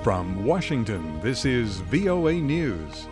From Washington, this is VOA News.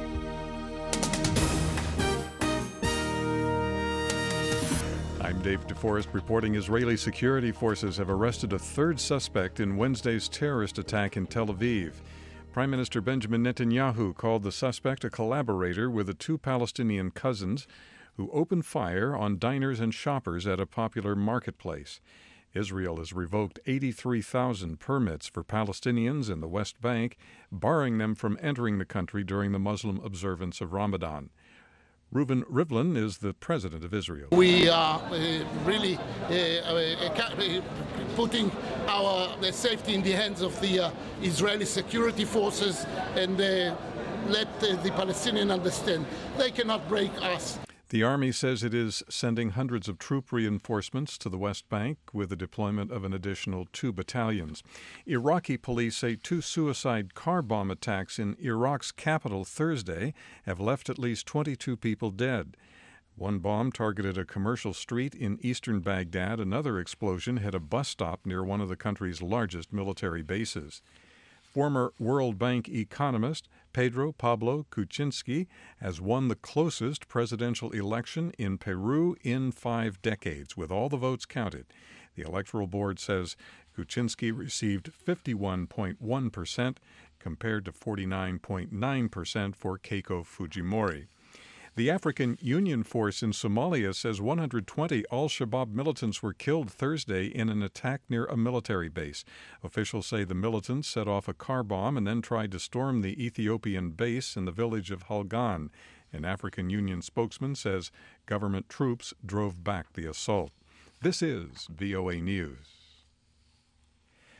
I'm Dave DeForest reporting Israeli security forces have arrested a third suspect in Wednesday's terrorist attack in Tel Aviv. Prime Minister Benjamin Netanyahu called the suspect a collaborator with the two Palestinian cousins who opened fire on diners and shoppers at a popular marketplace. Israel has revoked 83,000 permits for Palestinians in the West Bank, barring them from entering the country during the Muslim observance of Ramadan. Reuven Rivlin is the president of Israel. We are really putting our safety in the hands of the Israeli security forces and let the Palestinians understand they cannot break us. The Army says it is sending hundreds of troop reinforcements to the West Bank with the deployment of an additional 2 battalions. Iraqi police say 2 suicide car bomb attacks in Iraq's capital Thursday have left at least 22 people dead. One bomb targeted a commercial street in eastern Baghdad. Another explosion hit a bus stop near one of the country's largest military bases. Former World Bank economist Pedro Pablo Kuczynski has won the closest presidential election in Peru in 5 decades, with all the votes counted. The Electoral Board says Kuczynski received 51.1% compared to 49.9% for Keiko Fujimori. The African Union Force in Somalia says 120 al-Shabaab militants were killed Thursday in an attack near a military base. Officials say the militants set off a car bomb and then tried to storm the Ethiopian base in the village of Halgan. An African Union spokesman says government troops drove back the assault. This is VOA News.